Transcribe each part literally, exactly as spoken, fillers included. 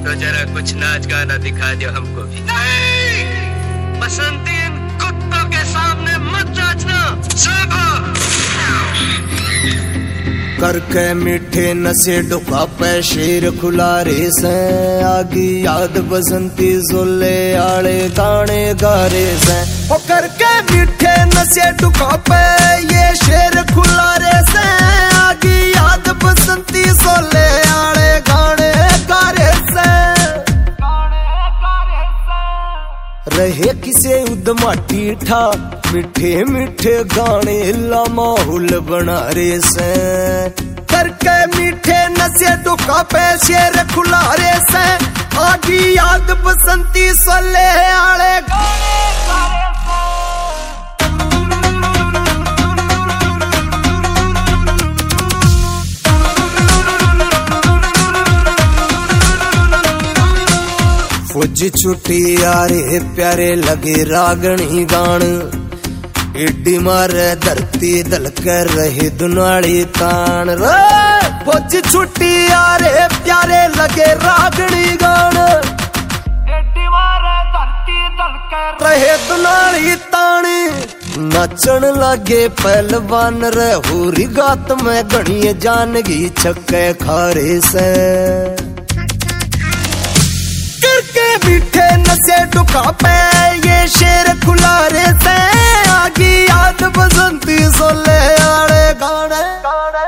तो जरा कुछ नाच गाना दिखा दो हमको भी। नहीं, बसंती इन कुत्तों के सामने मत नाचना। करके मीठे नशे डुका पे शेर खुला रे से आगी याद बसंती जोले आले गाने गारे से। ओ करके मीठे नशे डुका पे ये शेर खुला रे से आगी याद बसंती जोले आले गाने गारे से। रहे किसे उदमाटी ठा मीठे मीठे गाने ला माहौल बना रे से। करके मीठे नशे डुका पे शेर खुला रे से आगी याद बसंती सोले आले गाने गारे फौजी छुट्टी यारे प्यारे लगे रागणी गान एडी मारे धरती दल कर रहे दुनाली तान। फौजी छुट्टी यारे प्यारे लगे रागणी गान एडी मारे धरती दल कर रहे दुनाली तान। नचन लगे पहलवान रे होरी गात में गणी जानगी छक्के खारे से। मीठे नशे डुका पे ये शेर खुला रे से आगी याद बसंती सोले आड़े गाने गाने।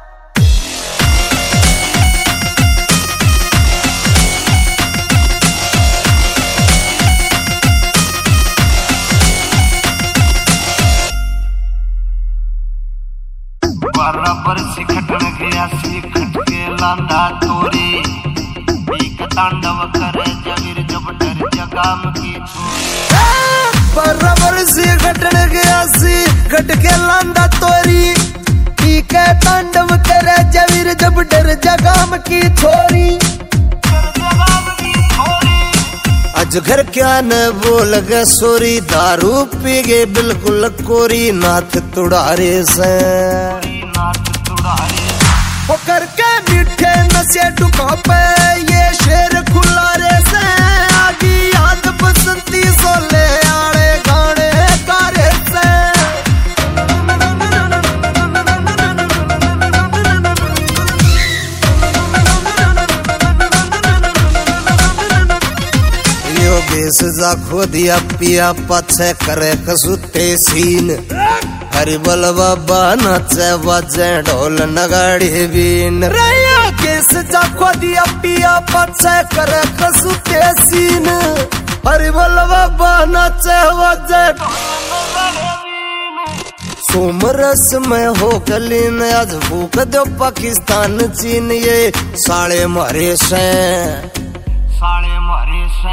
बराबर से खटन गया से खट के लांदा तोरे तांडव करे जबीर जब डर जगाम की छोरी। बराबर से घटन गया सी घट के लांदा तोरी पी के तांडव करे जबीर जब डर जगाम की छोरी। आज घर क्या न बोल गे सोरी दारू पी गे बिल्कुल कोरी नाथ तुड़ारे से। वो करके मीठे नशे डुका पे ये शेर खुला रे से आगी याद बसंती सोले आड़े गाने गारे से। योगेश जा खो दिया पिया पछे करे कसुते सीन। हरि बल बाबा नाचे बाजे ढोल नगाड़ी बीन। रैया केस जाखो दिया पिया पछे करे कसुते सीन। हरि बल बाबा नाचे बाजे सोमरस में हो कलीन आज भूख दो पाकिस्तान चीन ये साले मारे से साले मारे से।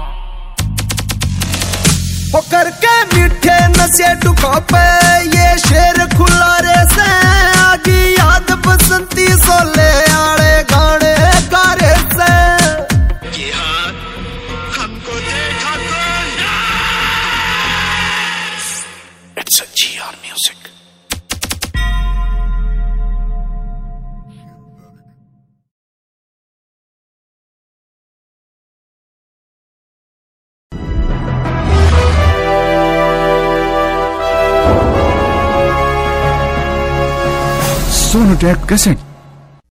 वो करके मीठे नशे डुका पे ये शेर खुला रे से आगी याद बसंती सोले आड़े गाने गारे से। ये हाथ हमको देखा कौन? It's a G R music. Sonotech cassette.